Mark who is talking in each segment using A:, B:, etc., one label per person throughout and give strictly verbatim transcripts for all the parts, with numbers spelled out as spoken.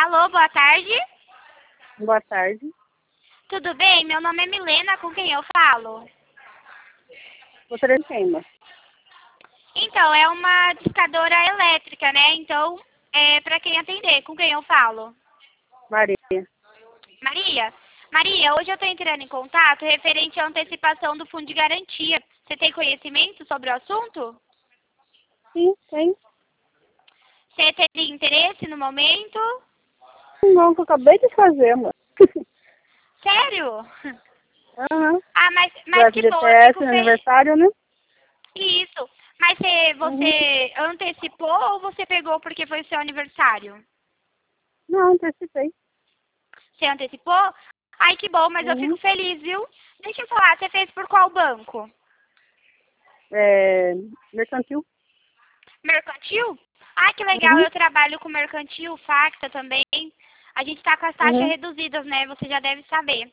A: Alô, boa tarde.
B: Boa tarde.
A: Tudo bem? Meu nome é Milena, com quem eu falo?
B: Você é quem?
A: Então, é uma discadora elétrica, né? Então, é para quem atender, com quem eu falo?
B: Maria.
A: Maria? Maria, hoje eu estou entrando em contato referente à antecipação do fundo de garantia. Você tem conhecimento sobre o assunto?
B: Sim, tem.
A: Você teria interesse no momento?
B: Não, que eu acabei de fazer, mano.
A: Sério?
B: Aham.
A: Ah, mas,
B: Do
A: mas que bom, eu
B: F G T S,
A: fico feliz.
B: aniversário, né?
A: Isso. Mas você,
B: Uhum.
A: você antecipou ou você pegou porque foi seu aniversário?
B: Não, antecipei.
A: Você antecipou? Ai, que bom, mas eu fico
B: Uhum.
A: feliz, viu? Deixa eu falar, você fez por qual banco?
B: É, mercantil.
A: Mercantil? Ai, que legal,
B: Uhum.
A: eu trabalho com mercantil, Facta também. A gente tá com as taxas
B: Uhum.
A: reduzidas, né? Você já deve saber.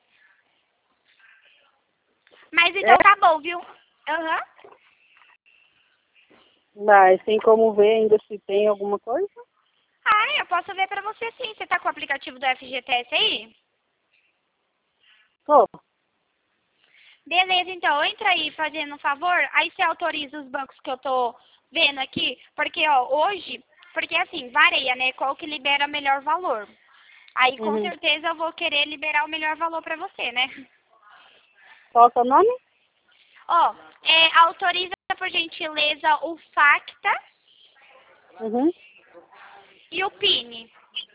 A: Mas
B: É,
A: então tá bom, viu? Aham.
B: mas tem como ver ainda se tem alguma coisa?
A: Ah, eu posso ver pra você sim. Você tá com o aplicativo do F G T S aí?
B: Pô,
A: Beleza, então, entra aí fazendo um favor, aí você autoriza os bancos que eu tô vendo aqui, porque, ó, hoje, porque assim, varia, né, qual que libera melhor valor. Aí, com
B: uhum.
A: certeza, eu vou querer liberar o melhor valor pra você, né?
B: Qual é o seu nome?
A: Ó, é, autoriza, por gentileza, o Facta
B: Uhum.
A: e o PIN.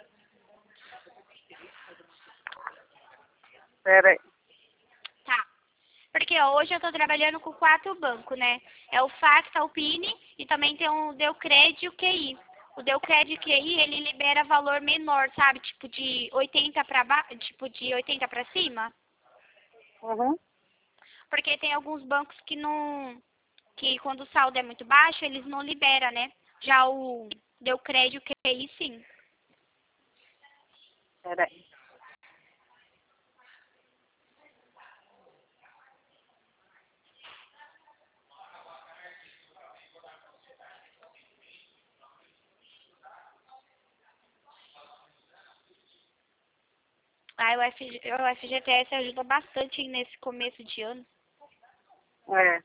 B: Pera aí.
A: Tá. Porque ó, hoje eu tô trabalhando com quatro bancos, né? É o Facta, o PIN e também tem o Deucred e o Q I. O Deucred e o Q I, ele libera valor menor, sabe? Tipo de oitenta para ba... tipo de oitenta para cima.
B: Uhum.
A: Porque tem alguns bancos que não que quando o saldo é muito baixo, eles não liberam, né? Já o Deucred e o Q I, sim.
B: Pera aí.
A: Aí o, F... o F G T S ajuda bastante nesse começo de ano.
B: É.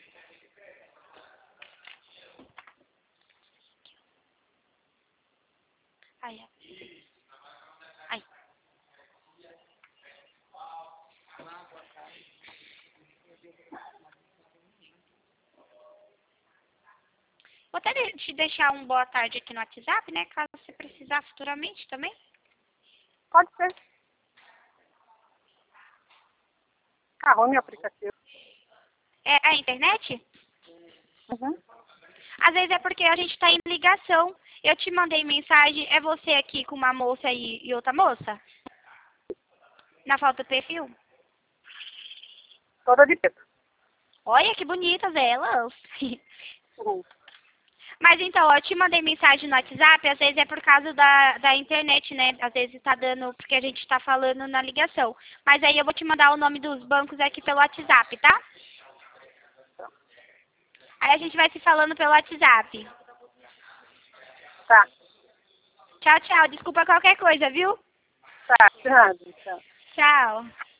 A: Aí, ó. Aí. Vou até de- te deixar um boa tarde aqui no WhatsApp, né? Caso você precisar futuramente também.
B: Pode ser. Arrume o aplicativo.
A: É a internet?
B: Uhum.
A: Às vezes é porque a gente tá em ligação. Eu te mandei mensagem, é você aqui com uma moça e, e outra moça? Na foto do perfil?
B: Toda de preto.
A: Olha que bonitas elas.
B: Uhum.
A: Mas então, ó, eu te mandei mensagem no WhatsApp, às vezes é por causa da, da internet, né? Às vezes tá dando, porque a gente tá falando na ligação. Mas aí eu vou te mandar o nome dos bancos aqui pelo WhatsApp, tá? Aí a gente vai se falando pelo WhatsApp.
B: Tá.
A: Tchau, tchau. Desculpa qualquer coisa, viu?
B: Tá. Tchau. Tchau.
A: Tchau.